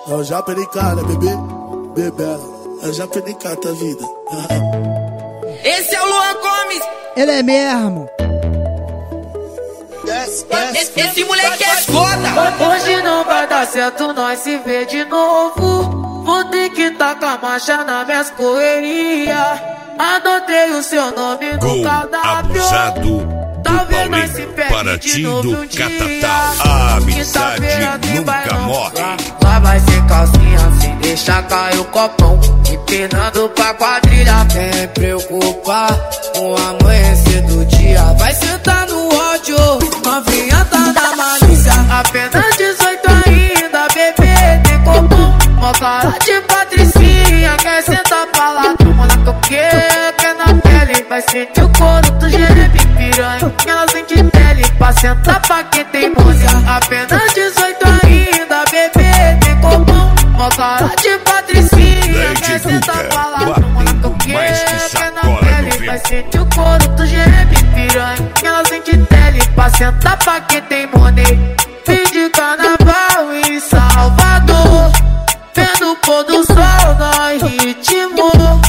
Eu já penicata, bebê, bebê. Eu já penicata a vida. Esse é o Luan Gomes. Ele é mesmo. Esse moleque é foda. Hoje não vai dar certo, nós se vê de novo. Vou ter que tacar marcha na minhas correrias. Anotei o seu nome no cardápio. Talvez nós se perde de novo um dia. A amizade nunca morre. Lá vai ser calcinha sem deixar cair o copão. Empinando pra quadrilha, vem preocupar com o amanhecer do dia. Vai sentar no ódio, novinha tá na malícia. Apenas 18 ainda, bebê, tem copão. Mó cara de patricinha, quer sentar pra lá. Toma na coqueira, quer na pele. Vai sentir o couro do gerebe piranha. Ela sente pele pra sentar pra quem tem música. Apenas 18 ainda, bebê, tem copão. Mó cara de patricinha, quer sentar pra lá. Toma na coqueira, quer na pele. Vai sentir o couro do gerebe piranha. Ela sente pele pra sentar pra quem tem money. Fim de carnaval em Salvador, vendo o pôr do sol no ritmo.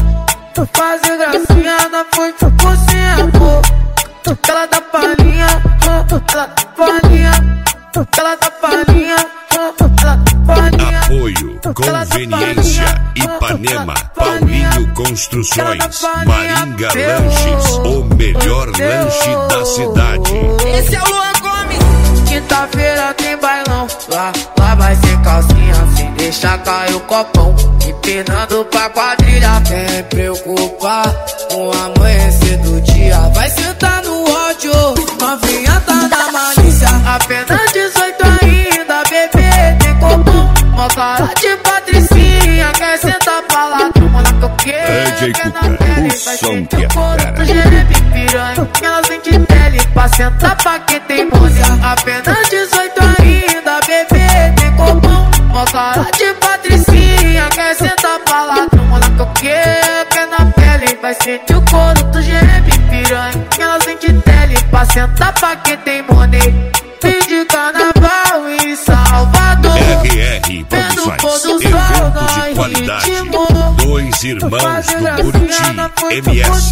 Fazer gracinha na fonte por cento. Ela dá palhinha, ela dá palhinha, ela dá palhinha, ela dá palhinha. Apoio, conveniência, Ipanema, Paulinho Construções, Maringa Lanches, o melhor lanche da cidade. Esse é o Luan Gomes. Quinta-feira tem bailão, lá vai ser calcinha sem deixar cair o copão. Empinando pra quadrilha, vem preocupar com o amanhecer do dia. Vai sentar no ódio, novinha tá na malícia. Apenas 18 ainda, bebê, tem copão. Mó cara de patricinha, quer sentar pra lá. Toma na coqueira, quer na pele. Vai sentir o couro do gerebe piranha. Ela sente pele pra sentar pra quem tem música. Apenas 18 ainda, bebê, tem copão. Mó cara de patricinha, quer sentar pra lá. Toma na coqueira, quer na pele. Vai sentir o couro do gerebe piranha. Ela sente pele pra sentar pra quem tem money. Fim de carnaval em Salvador, RR Produções, eventos de qualidade. Dois irmãos do Buriti, MS.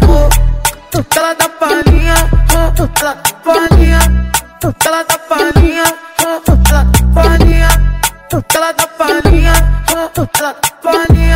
Ela dá palhinha, ela dá palhinha, ela dá palhinha, ela dá palhinha, ela dá palhinha, ela dá palhinha.